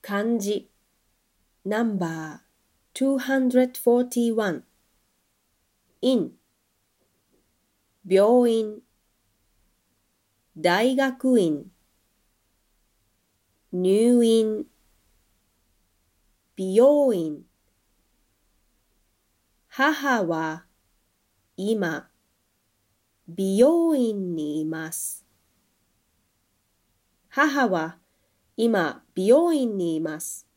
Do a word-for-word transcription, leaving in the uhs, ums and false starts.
漢字ナンバーにひゃくよんじゅういち in 病院大学院入院美容院母は今美容院にいます。母は今美容院にいます。